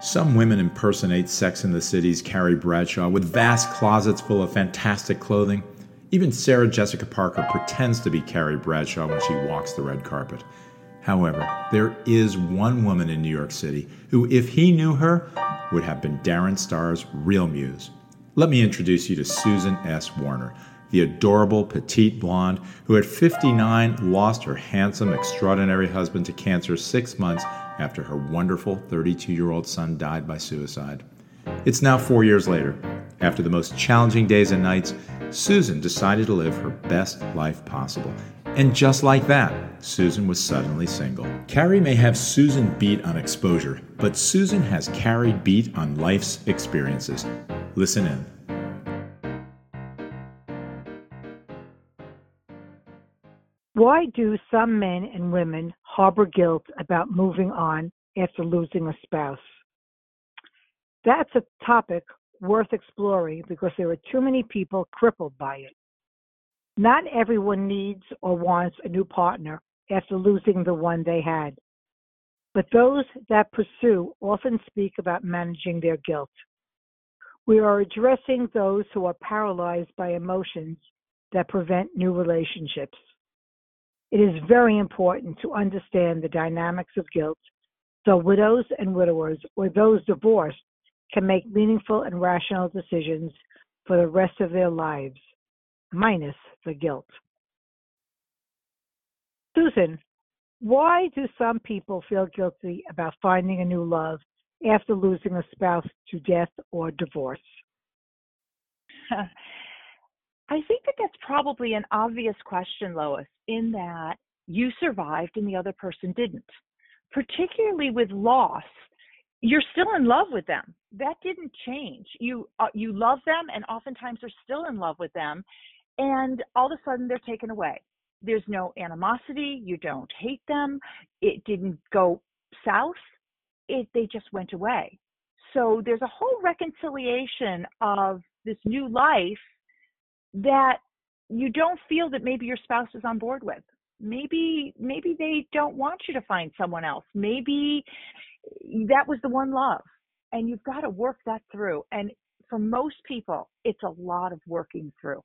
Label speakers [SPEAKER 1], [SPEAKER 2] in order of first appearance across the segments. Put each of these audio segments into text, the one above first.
[SPEAKER 1] Some women impersonate Sex and the City's Carrie Bradshaw with vast closets full of fantastic clothing. Even Sarah Jessica Parker pretends to be Carrie Bradshaw when she walks the red carpet. However, there is one woman in New York City who, if he knew her, would have been Darren Star's real muse. Let me introduce you to Susan S. Warner, the adorable petite blonde who at 59 lost her handsome, extraordinary husband to cancer 6 months after her wonderful 32-year-old son died by suicide. It's now 4 years later. After the most challenging days and nights, Susan decided to live her best life possible. And just like that, Susan was suddenly single. Carrie may have Susan beat on exposure, but Susan has Carrie beat on life's experiences. Listen in.
[SPEAKER 2] Why do some men and women harbor guilt about moving on after losing a spouse? That's a topic worth exploring because there are too many people crippled by it. Not everyone needs or wants a new partner after losing the one they had, but those that pursue often speak about managing their guilt. We are addressing those who are paralyzed by emotions that prevent new relationships. It is very important to understand the dynamics of guilt so widows and widowers or those divorced can make meaningful and rational decisions for the rest of their lives, minus the guilt. Susan, why do some people feel guilty about finding a new love after losing a spouse to death or divorce?
[SPEAKER 3] I think that's probably an obvious question, Lois, in that you survived and the other person didn't. Particularly with loss, you're still in love with them. That didn't change. You love them and oftentimes are still in love with them, and all of a sudden they're taken away. There's no animosity. You don't hate them. It didn't go south. They just went away. So there's a whole reconciliation of this new life that you don't feel that maybe your spouse is on board with. Maybe they don't want you to find someone else. Maybe that was the one love, and you've got to work that through. And for most people, it's a lot of working through.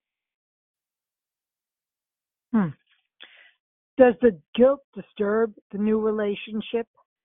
[SPEAKER 2] Does the guilt disturb the new relationship?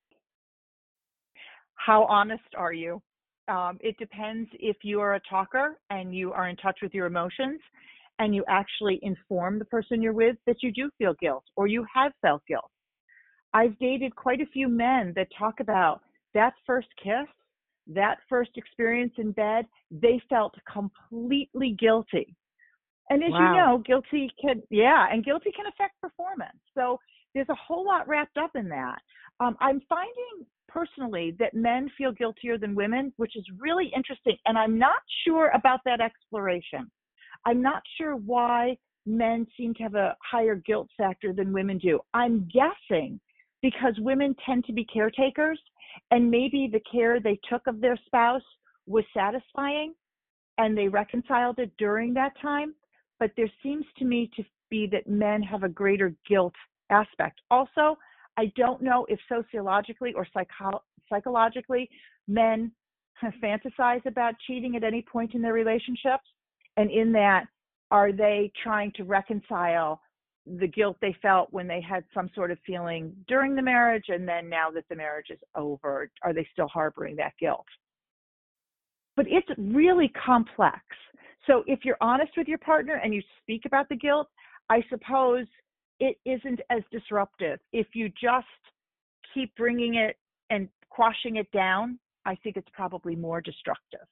[SPEAKER 3] How honest are you? It depends if you are a talker and you are in touch with your emotions and you actually inform the person you're with that you do feel guilt or you have felt guilt. I've dated quite a few men that talk about that first kiss, that first experience in bed. They felt completely guilty. And as you know, guilty can affect performance. So there's a whole lot wrapped up in that. I'm finding personally that men feel guiltier than women, which is really interesting. And I'm not sure about that exploration. I'm not sure why men seem to have a higher guilt factor than women do. I'm guessing because women tend to be caretakers, and maybe the care they took of their spouse was satisfying and they reconciled it during that time. But there seems to me to be that men have a greater guilt aspect. Also, I don't know if sociologically or psychologically men fantasize about cheating at any point in their relationships. And in that, are they trying to reconcile the guilt they felt when they had some sort of feeling during the marriage, and then now that the marriage is over, are they still harboring that guilt? But it's really complex. So if you're honest with your partner and you speak about the guilt, I suppose it isn't as disruptive. If you just keep bringing it and quashing it down, I think it's probably more destructive.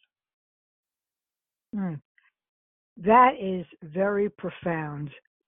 [SPEAKER 2] That is very profound.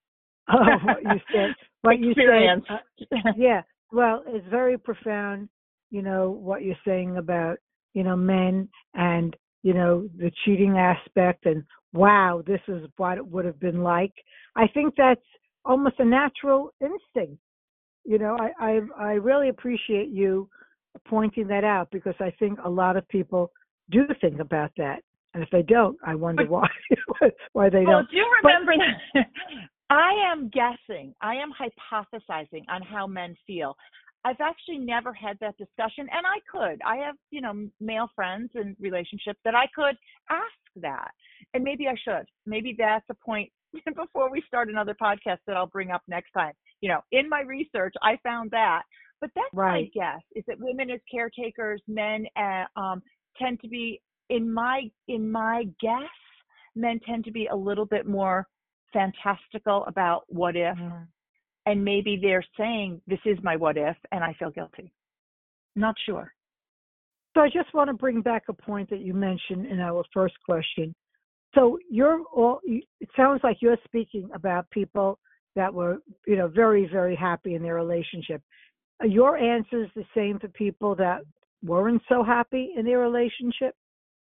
[SPEAKER 2] What you said. Yeah, well, it's very profound, what you're saying about, men and, the cheating aspect and, wow, this is what it would have been like. I think that's almost a natural instinct. I really appreciate you pointing that out because I think a lot of people do think about that. And if they don't, I wonder why they don't.
[SPEAKER 3] Well, do remember that I am guessing, I am hypothesizing on how men feel. I've actually never had that discussion, and I could. I have, male friends and relationships that I could ask that, and maybe I should. Maybe that's a point before we start another podcast that I'll bring up next time. In my research, I found that. But that's my guess, is that women as caretakers, men tend to be, in my guess, men tend to be a little bit more fantastical about what if, and maybe they're saying, this is my what if, and I feel guilty. Not sure.
[SPEAKER 2] So I just want to bring back a point that you mentioned in our first question. So it sounds like you're speaking about people that were, very, very happy in their relationship. Are your answers the same for people that weren't so happy in their relationship?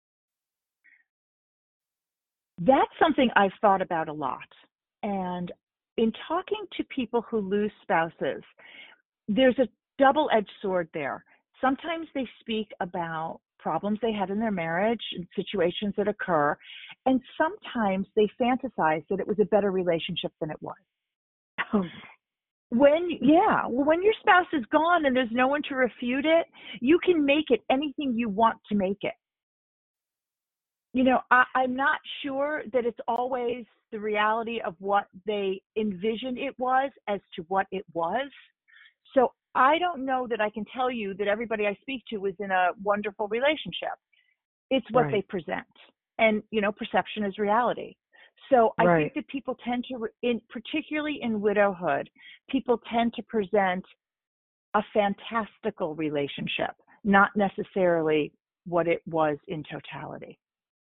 [SPEAKER 3] That's something I've thought about a lot. And in talking to people who lose spouses, there's a double-edged sword there. Sometimes they speak about problems they had in their marriage and situations that occur, and sometimes they fantasize that it was a better relationship than it was. When your spouse is gone and there's no one to refute it, you can make it anything you want to make it. I'm not sure that it's always the reality of what they envisioned it was as to what it was. So I don't know that I can tell you that everybody I speak to is in a wonderful relationship. It's what they present. And, perception is reality. So I think that people tend to, particularly in widowhood, people tend to present a fantastical relationship, not necessarily what it was in totality.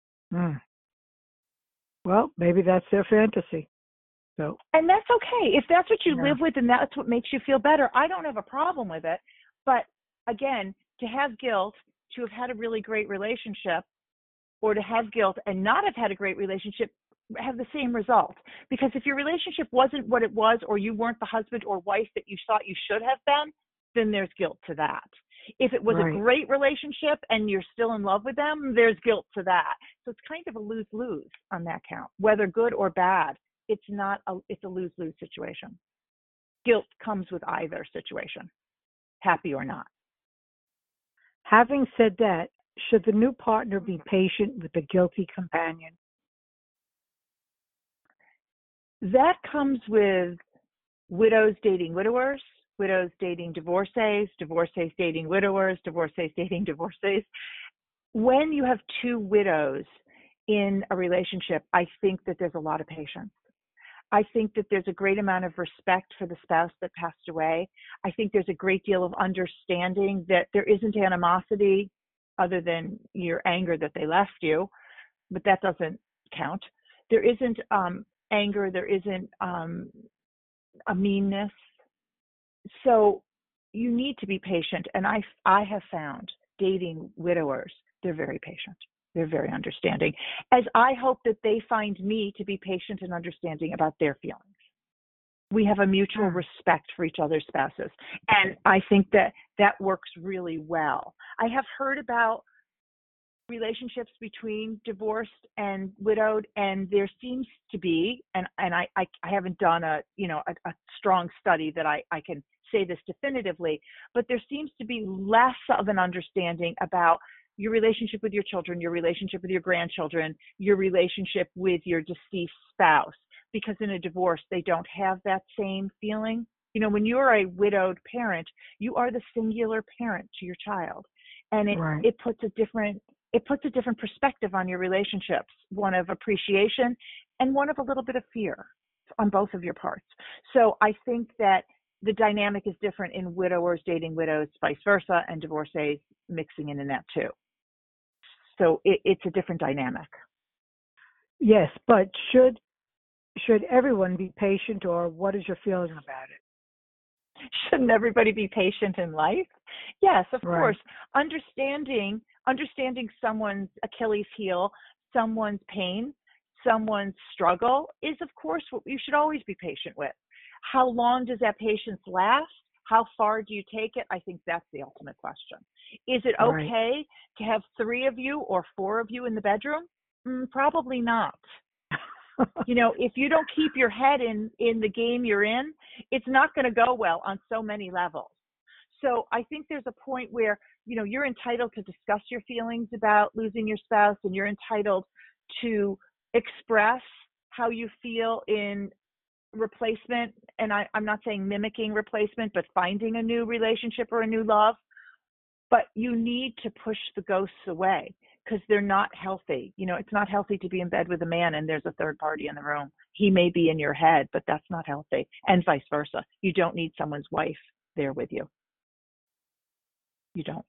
[SPEAKER 2] Well, maybe that's their fantasy. So,
[SPEAKER 3] and that's okay. If that's what you live with and that's what makes you feel better, I don't have a problem with it. But again, to have guilt, to have had a really great relationship, or to have guilt and not have had a great relationship, have the same result. Because if your relationship wasn't what it was, or you weren't the husband or wife that you thought you should have been, then there's guilt to that. If it was a great relationship and you're still in love with them, there's guilt to that. So it's kind of a lose-lose on that count, whether good or bad. It's a lose-lose situation. Guilt comes with either situation, happy or not.
[SPEAKER 2] Having said that, should the new partner be patient with the guilty companion?
[SPEAKER 3] That comes with widows dating widowers, widows dating divorcees, divorcees dating widowers, divorcees dating divorcees. When you have two widows in a relationship, I think that there's a lot of patience. I think that there's a great amount of respect for the spouse that passed away. I think there's a great deal of understanding that there isn't animosity other than your anger that they left you, but that doesn't count. There isn't anger, there isn't a meanness. So you need to be patient. And I have found dating widowers, they're very patient. They're very understanding, as I hope that they find me to be patient and understanding about their feelings. We have a mutual respect for each other's spouses. And I think that works really well. I have heard about relationships between divorced and widowed, and there seems to be, and I haven't done a strong study that I can say this definitively, but there seems to be less of an understanding about your relationship with your children, your relationship with your grandchildren, your relationship with your deceased spouse, because in a divorce, they don't have that same feeling. When you're a widowed parent, you are the singular parent to your child. And it puts a different perspective on your relationships, one of appreciation and one of a little bit of fear on both of your parts. So I think that the dynamic is different in widowers dating widows, vice versa, and divorcees mixing in that too. So it's a different dynamic.
[SPEAKER 2] Yes, but should everyone be patient, or what is your feeling about it?
[SPEAKER 3] Shouldn't everybody be patient in life? Yes, of course. Understanding someone's Achilles heel, someone's pain, someone's struggle is, of course, what you should always be patient with. How long does that patience last? How far do you take it? I think that's the ultimate question. Is it okay to have 3 of you or 4 of you in the bedroom? Probably not. If you don't keep your head in the game you're in, it's not going to go well on so many levels. So I think there's a point where, you're entitled to discuss your feelings about losing your spouse, and you're entitled to express how you feel in replacement. And I'm not saying mimicking replacement, but finding a new relationship or a new love. But you need to push the ghosts away because they're not healthy. It's not healthy to be in bed with a man and there's a third party in the room. He may be in your head, but that's not healthy, and vice versa. You don't need someone's wife there with you. You don't.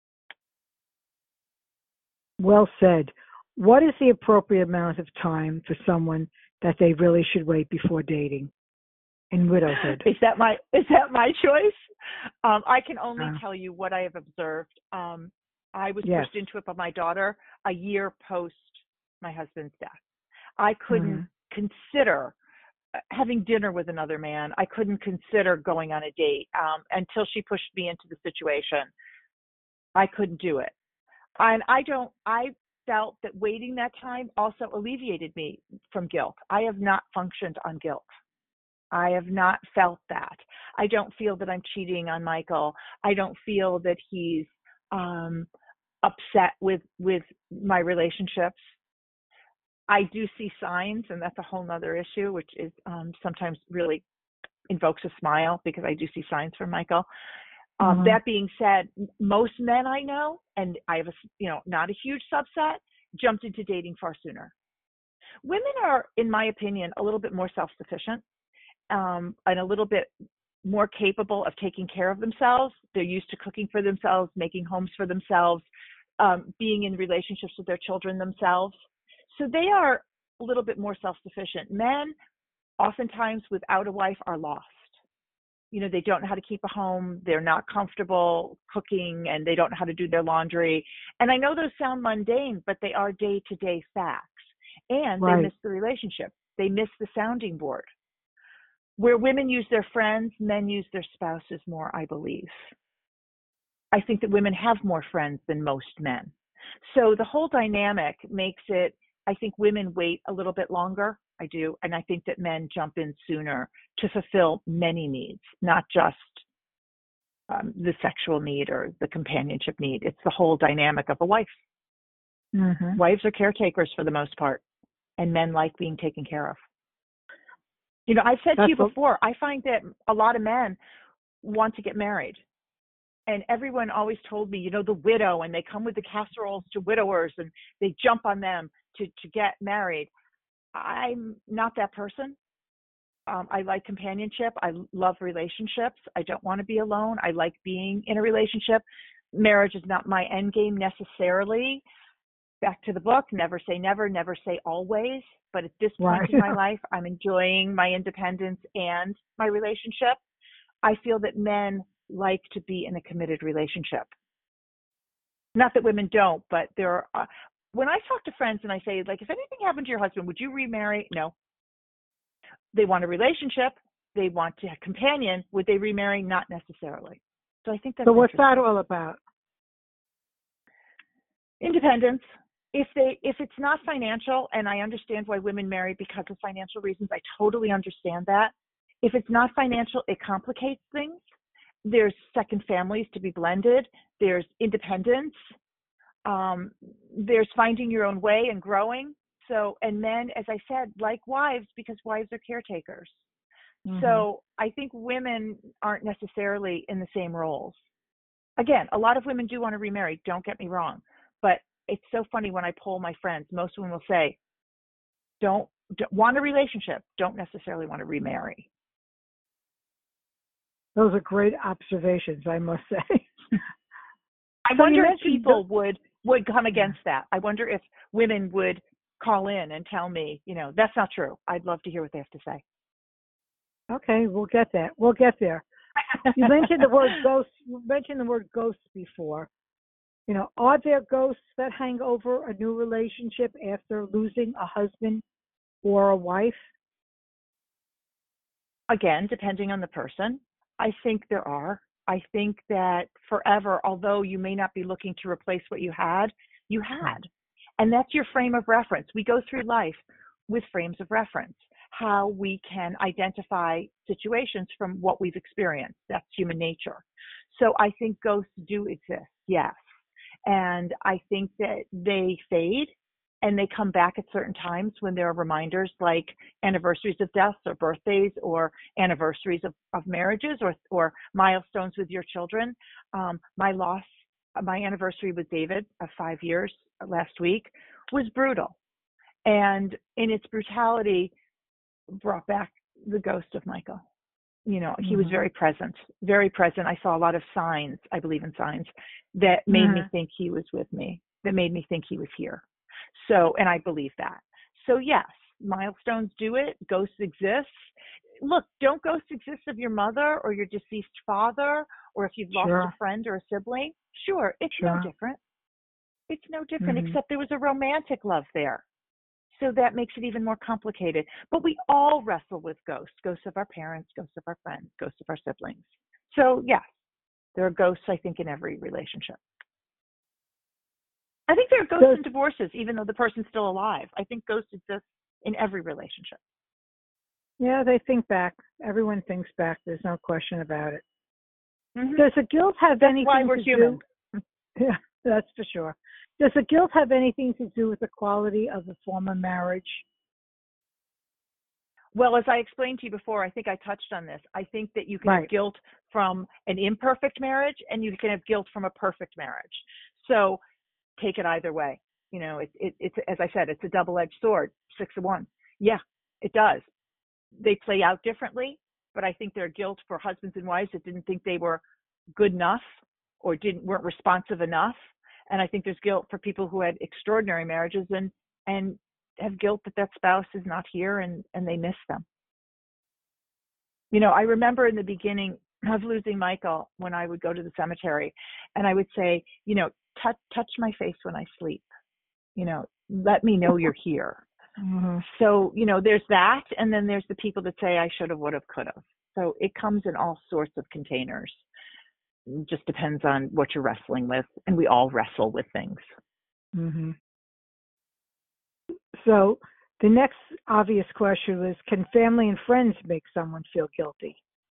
[SPEAKER 2] Well said. What is the appropriate amount of time for someone that they really should wait before dating in widowhood?
[SPEAKER 3] Is that my choice? I can only tell you what I have observed. I was pushed into it by my daughter a year post my husband's death. I couldn't consider having dinner with another man. I couldn't consider going on a date until she pushed me into the situation. I couldn't do it. And I felt that waiting that time also alleviated me from guilt. I have not functioned on guilt. I have not felt that. I don't feel that I'm cheating on Michael. I don't feel that he's upset with my relationships. I do see signs, and that's a whole nother issue, which is sometimes really invokes a smile because I do see signs from Michael. That being said, most men I know, and I have not a huge subset, jumped into dating far sooner. Women are, in my opinion, a little bit more self-sufficient and a little bit more capable of taking care of themselves. They're used to cooking for themselves, making homes for themselves, being in relationships with their children themselves. So they are a little bit more self-sufficient. Men, oftentimes without a wife, are lost. They don't know how to keep a home. They're not comfortable cooking, and they don't know how to do their laundry. And I know those sound mundane, but they are day-to-day facts. And they miss the relationship. They miss the sounding board. Where women use their friends, men use their spouses more, I believe. I think that women have more friends than most men. So the whole dynamic makes it, I think women wait a little bit longer. I do. And I think that men jump in sooner to fulfill many needs, not just the sexual need or the companionship need. It's the whole dynamic of a wife. Wives are caretakers for the most part, and men like being taken care of. I've said to you before, I find that a lot of men want to get married. And everyone always told me, the widow, and they come with the casseroles to widowers and they jump on them to get married. I'm not that person. I like companionship. I love relationships. I don't want to be alone. I like being in a relationship. Marriage is not my end game necessarily. Back to the book, never say never, never say always. But at this point in my life, I'm enjoying my independence and my relationship. I feel that men like to be in a committed relationship. Not that women don't, but there are, when I talk to friends and I say, if anything happened to your husband, would you remarry? No. They want a relationship. They want a companion. Would they remarry? Not necessarily. So I think that's.
[SPEAKER 2] So what's that all about?
[SPEAKER 3] Independence. If it's not financial, and I understand why women marry because of financial reasons, I totally understand that. If it's not financial, it complicates things. There's second families to be blended. There's independence. There's finding your own way and growing. So, and men, as I said, like wives, because wives are caretakers. So I think women aren't necessarily in the same roles. Again, a lot of women do want to remarry. Don't get me wrong. But it's so funny when I poll my friends, most women will say, don't want a relationship, don't necessarily want to remarry.
[SPEAKER 2] Those are great observations, I must say.
[SPEAKER 3] I wonder if people would come against that. I wonder if women would call in and tell me, that's not true. I'd love to hear what they have to say.
[SPEAKER 2] Okay, we'll get that. We'll get there. You mentioned the word ghost. You mentioned the word ghosts before. Are there ghosts that hang over a new relationship after losing a husband or a wife? Again, depending on the person, I think there are. I think that forever, although you may not be looking to replace what you had. And that's your frame of reference. We go through life with frames of reference, how we can identify situations from what we've experienced. That's human nature.
[SPEAKER 3] So I think ghosts do exist, yes. And I think that they fade and they come back at certain times when there are reminders like anniversaries of deaths or birthdays or anniversaries of marriages or milestones with your children. My anniversary with David of 5 years last week was brutal. And in its brutality, brought back the ghost of Michael. He was very present, very present. I saw a lot of signs, I believe in signs, that made me think he was with me, that made me think he was here. So, and I believe that. So yes, milestones do it. Ghosts exist. Look, don't ghosts exist of your mother or your deceased father, or if you've lost a friend or a sibling? Sure, it's no different. It's no different, except there was a romantic love there. So that makes it even more complicated. But we all wrestle with ghosts, ghosts of our parents, ghosts of our friends, ghosts of our siblings. So yes, there are ghosts, I think, in every relationship. I think there are ghosts in divorces, even though the person's still alive. I think ghosts exist in every relationship.
[SPEAKER 2] Yeah, they think back. Everyone thinks back. There's no question about it. Does the guilt have anything
[SPEAKER 3] why we're
[SPEAKER 2] to
[SPEAKER 3] human.
[SPEAKER 2] do? Yeah, that's for sure. Does the guilt have anything to do with the quality of the former marriage?
[SPEAKER 3] Well, as I explained to you before, I think I touched on this. I think that you can have guilt from an imperfect marriage and you can have guilt from a perfect marriage. So take it either way. It's as I said, it's a double-edged sword, 6 of 1. Yeah, it does. They play out differently, but I think there's guilt for husbands and wives that didn't think they were good enough or weren't responsive enough. And I think there's guilt for people who had extraordinary marriages and have guilt that that spouse is not here and they miss them. I remember in the beginning of losing Michael when I would go to the cemetery and I would say, touch my face when I sleep. Let me know you're here. So, there's that. And then there's the people that say I should have, would have, could have. So it comes in all sorts of containers. It just depends on what you're wrestling with. And we all wrestle with things.
[SPEAKER 2] So the next obvious question is, can family and friends make someone feel guilty?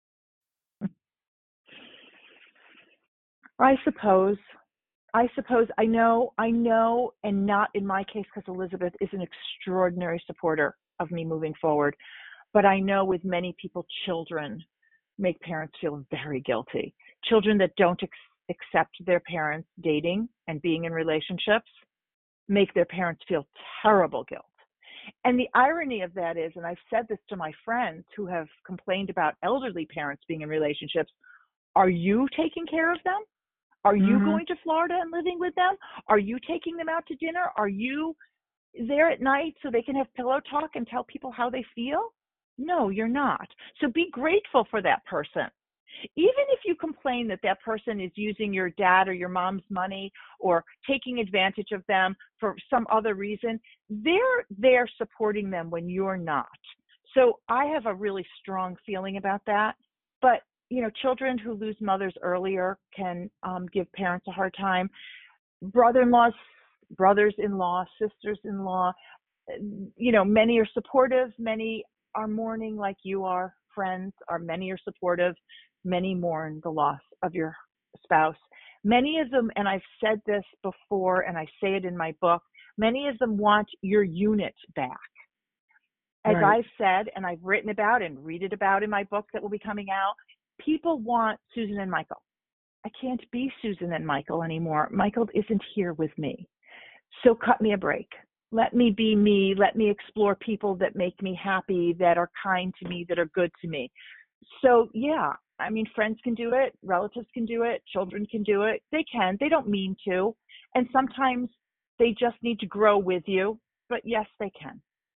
[SPEAKER 3] I suppose I know, and not in my case, because Elizabeth is an extraordinary supporter of me moving forward. But I know with many people, children make parents feel very guilty. Children that don't accept their parents dating and being in relationships make their parents feel terrible guilt. And the irony of that is, and I've said this to my friends who have complained about elderly parents being in relationships, are you taking care of them? Are you going to Florida and living with them? Are you taking them out to dinner? Are you there at night so they can have pillow talk and tell people how they feel? No, you're not. So be grateful for that person. Even if you complain that that person is using your dad or your mom's money or taking advantage of them for some other reason, they're there supporting them when you're not. So I have a really strong feeling about that. But children who lose mothers earlier can give parents a hard time. Brother-in-laws, brothers-in-law, sisters-in-law, many are supportive, many are mourning like you are. Friends many are supportive, many mourn the loss of your spouse. Many of them, and I've said this before and I say it in my book, many of them want your unit back. As I've said, and I've written about and read it about in my book that will be coming out, people want Susan and Michael. I can't be Susan and Michael anymore. Michael isn't here with me. So cut me a break. Let me be me. Let me explore people that make me happy, that are kind to me, that are good to me. So yeah, friends can do it. Relatives can do it. Children can do it. They can. They don't mean to. And sometimes they just need to grow with you. But yes, they can.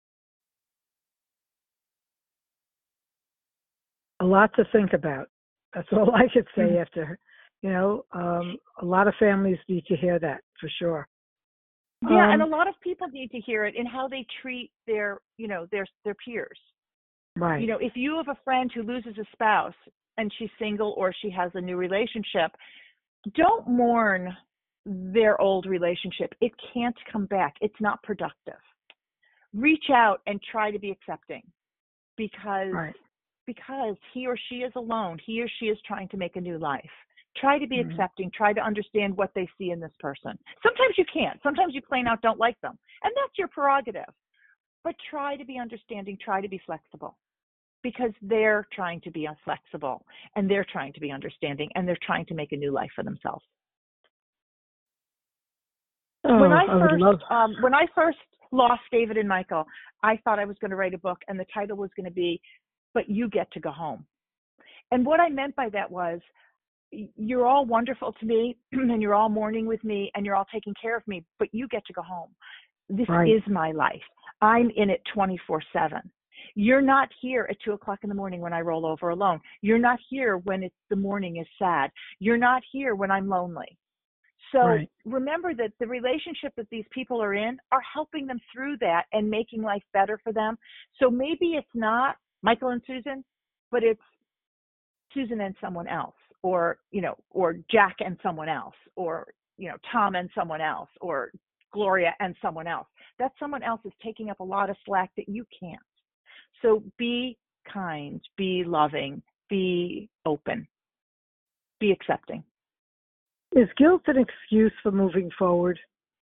[SPEAKER 2] A lot to think about. That's all I could say after, a lot of families need to hear that for sure.
[SPEAKER 3] Yeah, and a lot of people need to hear it in how they treat their peers.
[SPEAKER 2] Right.
[SPEAKER 3] If you have a friend who loses a spouse and she's single or she has a new relationship, don't mourn their old relationship. It can't come back. It's not productive. Reach out and try to be accepting because he or she is alone. He or she is trying to make a new life. Try to be accepting. Try to understand what they see in this person. Sometimes you can't. Sometimes you plain out don't like them. And that's your prerogative. But try to be understanding. Try to be flexible. Because they're trying to be flexible, and they're trying to be understanding, and they're trying to make a new life for themselves. When I first lost David and Michael, I thought I was going to write a book, and the title was going to be, "But You Get to Go Home." And what I meant by that was, you're all wonderful to me, and you're all mourning with me, and you're all taking care of me, but you get to go home. This is my life. I'm in it 24/7. You're not here at 2:00 in the morning when I roll over alone. You're not here when the morning is sad. You're not here when I'm lonely. So remember that the relationship that these people are in are helping them through that and making life better for them. So maybe it's not Michael and Susan, but it's Susan and someone else, or, or Jack and someone else, or, Tom and someone else, or Gloria and someone else. That someone else is taking up a lot of slack that you can't. So be kind, be loving, be open, be accepting.
[SPEAKER 2] Is guilt an excuse for moving forward?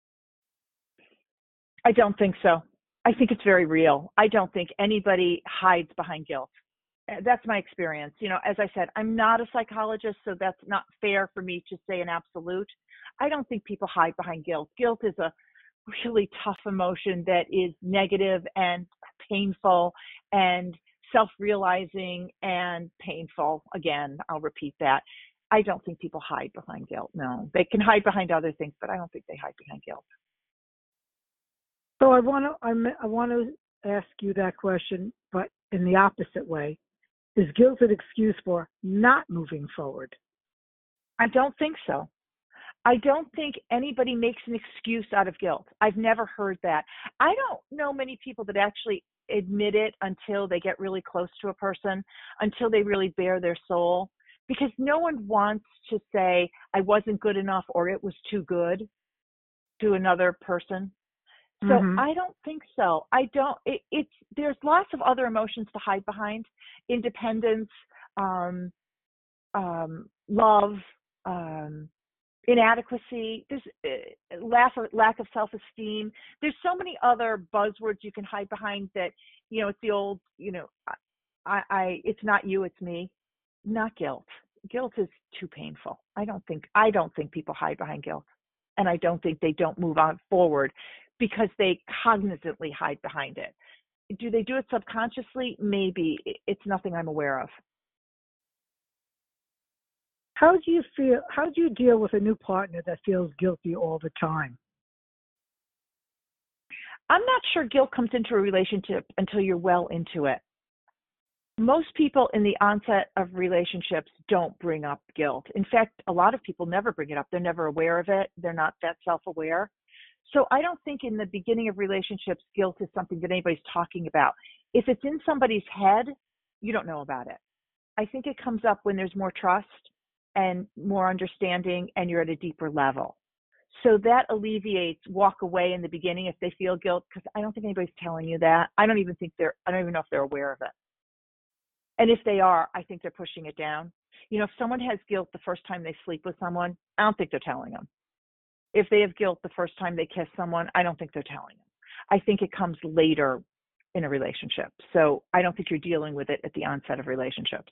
[SPEAKER 3] I don't think so. I think it's very real. I don't think anybody hides behind guilt. That's my experience. As I said, I'm not a psychologist, so that's not fair for me to say an absolute. I don't think people hide behind guilt. Guilt is a really tough emotion that is negative and painful and self-realizing and painful. Again, I'll repeat that. I don't think people hide behind guilt. No, they can hide behind other things, but I don't think they hide behind guilt.
[SPEAKER 2] So I want to ask you that question, but in the opposite way. Is guilt an excuse for not moving forward?
[SPEAKER 3] I don't think so. I don't think anybody makes an excuse out of guilt. I've never heard that. I don't know many people that actually admit it until they get really close to a person, until they really bare their soul, because no one wants to say, I wasn't good enough or it was too good to another person. So I don't think so. There's lots of other emotions to hide behind: independence, love, inadequacy. There's lack of self-esteem. There's so many other buzzwords you can hide behind that, it's the old, it's not you, it's me. Not guilt. Guilt is too painful. I don't think people hide behind guilt, and I don't think they don't move on forward because they cognizantly hide behind it. Do they do it subconsciously? Maybe. It's nothing I'm aware of.
[SPEAKER 2] How do you deal with a new partner that feels guilty all the time?
[SPEAKER 3] I'm not sure guilt comes into a relationship until you're well into it. Most people in the onset of relationships don't bring up guilt. In fact, a lot of people never bring it up. They're never aware of it. They're not that self-aware. So I don't think in the beginning of relationships, guilt is something that anybody's talking about. If it's in somebody's head, you don't know about it. I think it comes up when there's more trust and more understanding and you're at a deeper level. So that alleviates walk away in the beginning if they feel guilt, because I don't think anybody's telling you that. I don't even know if they're aware of it. And if they are, I think they're pushing it down. If someone has guilt the first time they sleep with someone, I don't think they're telling them. If they have guilt the first time they kiss someone, I don't think they're telling them. I think it comes later in a relationship. So I don't think you're dealing with it at the onset of relationships.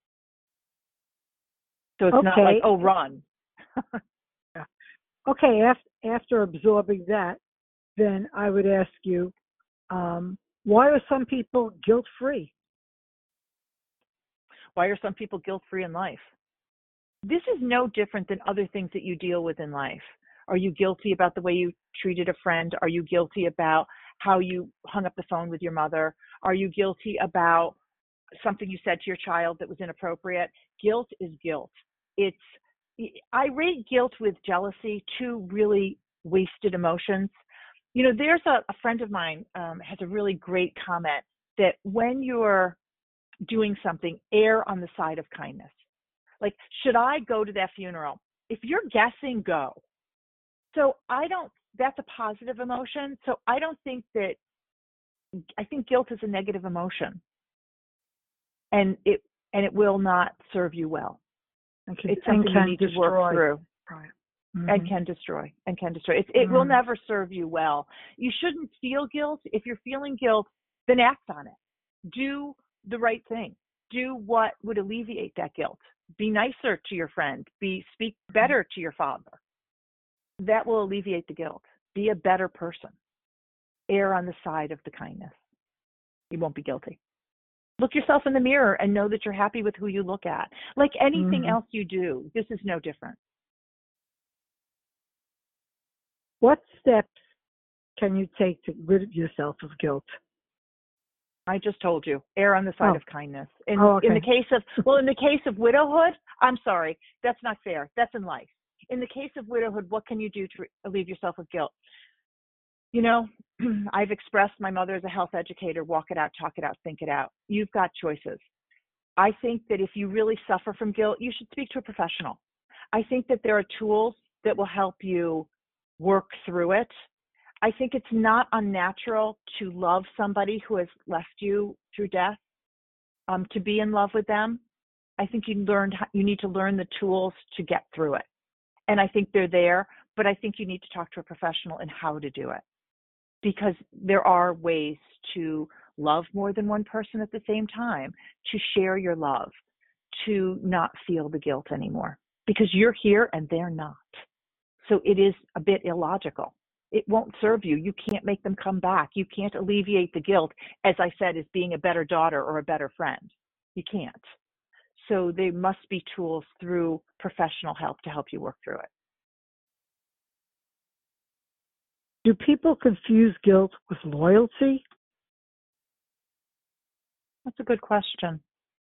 [SPEAKER 3] So it's not like, oh, run.
[SPEAKER 2] Okay, after absorbing that, then I would ask you, why are some people guilt-free?
[SPEAKER 3] Why are some people guilt-free in life? This is no different than other things that you deal with in life. Are you guilty about the way you treated a friend? Are you guilty about how you hung up the phone with your mother? Are you guilty about something you said to your child that was inappropriate? Guilt is guilt. I rate guilt with jealousy, two really wasted emotions. There's a friend of mine has a really great comment that when you're doing something, err on the side of kindness. Like, should I go to that funeral? If you're guessing, go. So that's a positive emotion. So I think guilt is a negative emotion, and it will not serve you well. It's something you need to work through.
[SPEAKER 2] Right.
[SPEAKER 3] And can destroy. It will never serve you well. You shouldn't feel guilt. If you're feeling guilt, then act on it. Do the right thing. Do what would alleviate that guilt. Be nicer to your friend. Speak better to your father. That will alleviate the guilt. Be a better person. Err on the side of the kindness. You won't be guilty. Look yourself in the mirror and know that you're happy with who you look at. Like anything else you do, this is no different.
[SPEAKER 2] What steps can you take to rid yourself of guilt?
[SPEAKER 3] I just told you, err on the side of kindness. In the case of widowhood, I'm sorry, that's not fair. That's in life. In the case of widowhood, what can you do to relieve yourself of guilt? You know, I've expressed my mother as a health educator, walk it out, talk it out, think it out. You've got choices. I think that if you really suffer from guilt, you should speak to a professional. I think that there are tools that will help you work through it. I think it's not unnatural to love somebody who has left you through death, to be in love with them. I think you need to learn the tools to get through it. And I think they're there, but I think you need to talk to a professional in how to do it. Because there are ways to love more than one person at the same time, to share your love, to not feel the guilt anymore. Because you're here and they're not. So it is a bit illogical. It won't serve you. You can't make them come back. You can't alleviate the guilt, as I said, as being a better daughter or a better friend. You can't. So there must be tools through professional help to help you work through it.
[SPEAKER 2] Do people confuse guilt with loyalty?
[SPEAKER 3] That's a good question.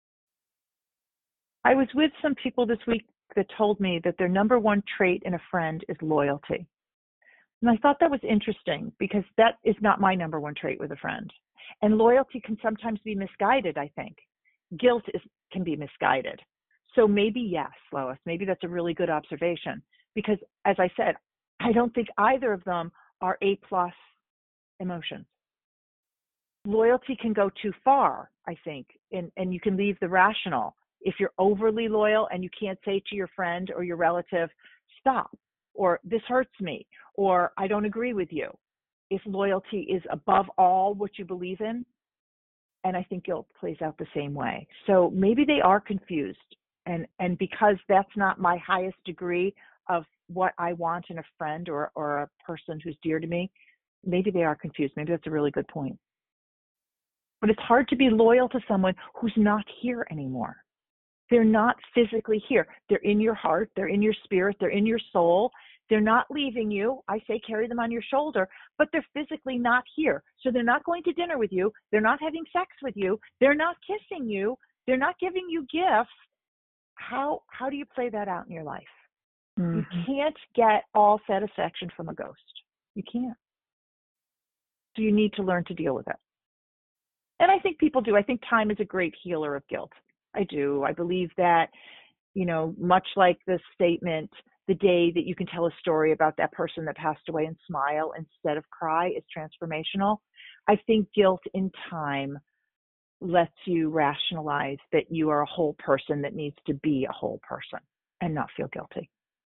[SPEAKER 3] I was with some people this week that told me that their number one trait in a friend is loyalty. And I thought that was interesting because that is not my number one trait with a friend. And loyalty can sometimes be misguided, I think. Guilt can be misguided. So maybe yes, Lois, maybe that's a really good observation. Because as I said, I don't think either of them are A+ emotions. Loyalty can go too far, I think, and you can leave the rational. If you're overly loyal and you can't say to your friend or your relative, stop, or this hurts me, or I don't agree with you. If loyalty is above all what you believe in, and I think guilt plays out the same way. So maybe they are confused. And because that's not my highest degree of what I want in a friend or a person who's dear to me, maybe they are confused. Maybe that's a really good point. But it's hard to be loyal to someone who's not here anymore. They're not physically here. They're in your heart. They're in your spirit. They're in your soul. They're not leaving you. I say carry them on your shoulder, but they're physically not here. So they're not going to dinner with you. They're not having sex with you. They're not kissing you. They're not giving you gifts. How do you play that out in your life? You can't get all satisfaction from a ghost. You can't. So you need to learn to deal with it. And I think people do. I think time is a great healer of guilt. I do. I believe that, much like the statement, the day that you can tell a story about that person that passed away and smile instead of cry is transformational. I think guilt in time lets you rationalize that you are a whole person that needs to be a whole person and not feel guilty.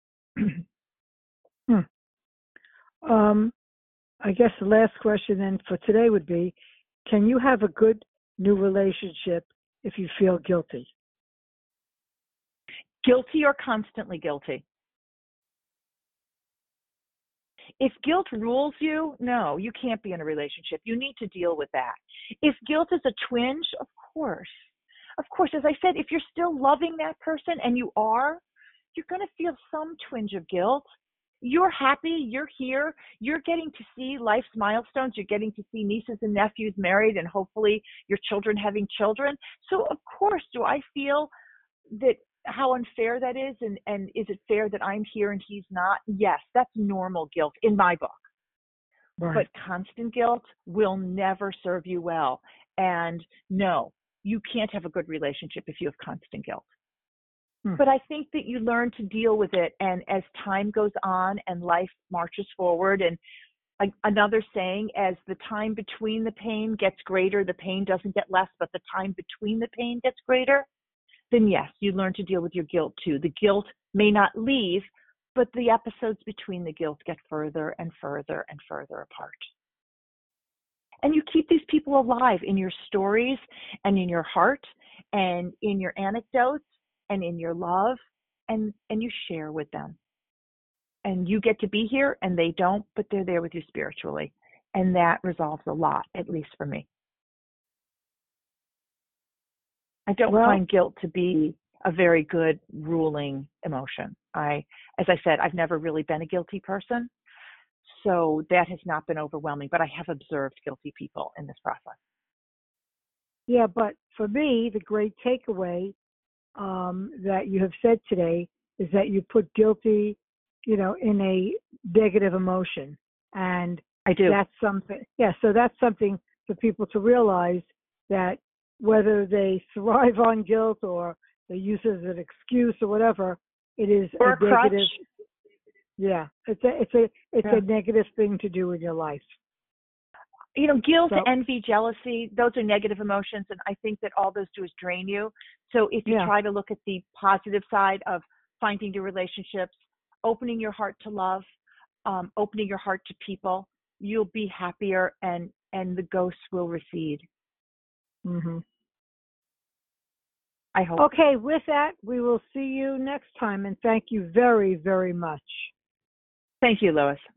[SPEAKER 2] I guess the last question then for today would be, can you have a good new relationship if you feel guilty?
[SPEAKER 3] Guilty or constantly guilty? If guilt rules you, no, you can't be in a relationship. You need to deal with that. If guilt is a twinge, of course. Of course, as I said, if you're still loving that person, and you are, you're going to feel some twinge of guilt. You're happy, you're here, you're getting to see life's milestones, you're getting to see nieces and nephews married and hopefully your children having children. So of course, do I feel that how unfair that is, and is it fair that I'm here and he's not? Yes, that's normal guilt in my book. Right. But constant guilt will never serve you well. And no, you can't have a good relationship if you have constant guilt. But I think that you learn to deal with it, and as time goes on and life marches forward, and another saying, as the time between the pain gets greater, the pain doesn't get less, but the time between the pain gets greater. then yes, you learn to deal with your guilt too. The guilt may not leave, but the episodes between the guilt get further and further and further apart. And you keep these people alive in your stories and in your heart and in your anecdotes and in your love, and you share with them. And you get to be here and they don't, but they're there with you spiritually. And that resolves a lot, at least for me. I don't find guilt to be a very good ruling emotion. As I said, I've never really been a guilty person. So that has not been overwhelming, but I have observed guilty people in this process.
[SPEAKER 2] Yeah, but for me, the great takeaway that you have said today is that you put guilty, in a negative emotion. And
[SPEAKER 3] I do.
[SPEAKER 2] That's something, so that's something for people to realize, that whether they thrive on guilt or they use it as an excuse or whatever, it is
[SPEAKER 3] or
[SPEAKER 2] a negative.
[SPEAKER 3] Crutch.
[SPEAKER 2] Yeah, it's a negative thing to do in your life.
[SPEAKER 3] Guilt, envy, jealousy, those are negative emotions, and I think that all those do is drain you. So if you try to look at the positive side of finding new relationships, opening your heart to love, opening your heart to people, you'll be happier, and the ghosts will recede.
[SPEAKER 2] Mm-hmm.
[SPEAKER 3] I hope.
[SPEAKER 2] Okay, with that, we will see you next time, and thank you very, very much.
[SPEAKER 3] Thank you, Lois.